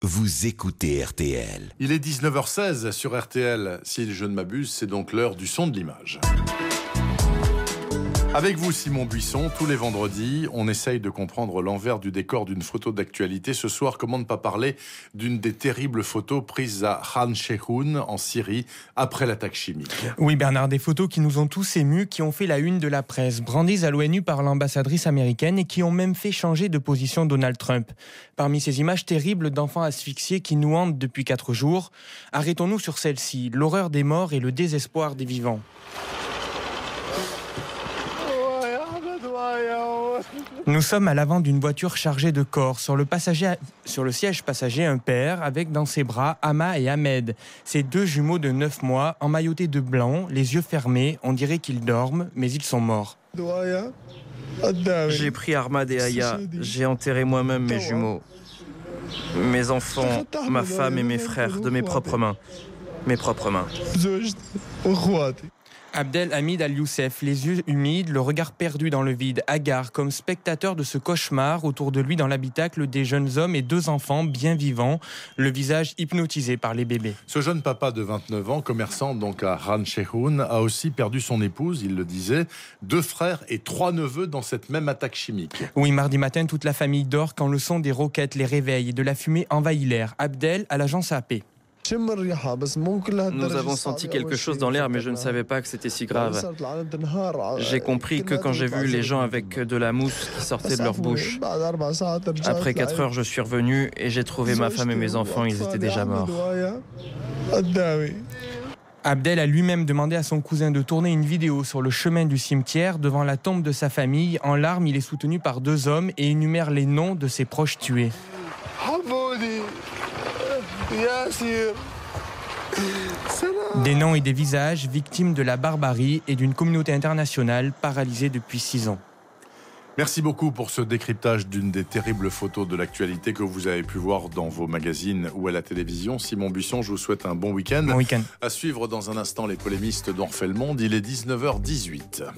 Vous écoutez RTL. Il est 19h16 sur RTL. Si je ne m'abuse, c'est donc l'heure du son de l'image. Avec vous, Simon Buisson, tous les vendredis, on essaye de comprendre l'envers du décor d'une photo d'actualité. Ce soir, comment ne pas parler d'une des terribles photos prises à Khan Sheikhoun, en Syrie, après l'attaque chimique. Oui, Bernard, des photos qui nous ont tous émus, qui ont fait la une de la presse, brandies à l'ONU par l'ambassadrice américaine et qui ont même fait changer de position Donald Trump. Parmi ces images terribles d'enfants asphyxiés qui nous hantent depuis 4 jours, arrêtons-nous sur celle-ci, l'horreur des morts et le désespoir des vivants. Nous sommes à l'avant d'une voiture chargée de corps. Sur le siège passager, un père avec dans ses bras Hama et Ahmed. Ces 2 jumeaux de 9 mois, emmaillotés de blanc, les yeux fermés. On dirait qu'ils dorment, mais ils sont morts. J'ai pris Ahmad et Aya. J'ai enterré moi-même mes jumeaux. Mes enfants, ma femme et mes frères, de mes propres mains. Mes propres mains. Abdelhamid Al-Youssef, les yeux humides, le regard perdu dans le vide, hagard, comme spectateur de ce cauchemar, autour de lui dans l'habitacle des jeunes hommes et 2 enfants bien vivants, le visage hypnotisé par les bébés. Ce jeune papa de 29 ans, commerçant donc à Khan Sheikhoun, a aussi perdu son épouse, il le disait, 2 frères et 3 neveux dans cette même attaque chimique. Oui, mardi matin, toute la famille dort quand le son des roquettes les réveille et de la fumée envahit l'air. Abdel à l'agence AP. Nous avons senti quelque chose dans l'air, mais je ne savais pas que c'était si grave. J'ai compris que quand j'ai vu les gens avec de la mousse qui sortait de leur bouche. Après 4 heures, je suis revenu et j'ai trouvé ma femme et mes enfants, ils étaient déjà morts. Abdel a lui-même demandé à son cousin de tourner une vidéo sur le chemin du cimetière devant la tombe de sa famille. En larmes, il est soutenu par 2 hommes et énumère les noms de ses proches tués. Des noms et des visages victimes de la barbarie et d'une communauté internationale paralysée depuis 6 ans. Merci beaucoup pour ce décryptage d'une des terribles photos de l'actualité que vous avez pu voir dans vos magazines ou à la télévision. Simon Buisson, je vous souhaite un bon week-end. Bon week-end. À suivre dans un instant les polémistes d'On refait le monde. Il est 19h18.